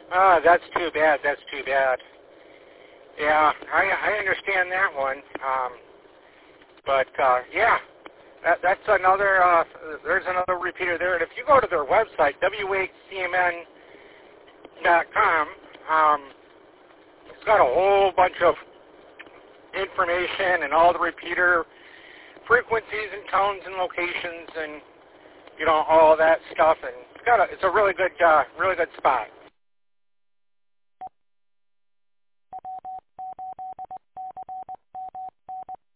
That's too bad. That's too bad. Yeah, I understand that one. Yeah, that's another. There's another repeater there. And if you go to their website, whcmn.com, it's got a whole bunch of information and all the repeater frequencies and tones and locations and all that stuff. And it's a really good spot.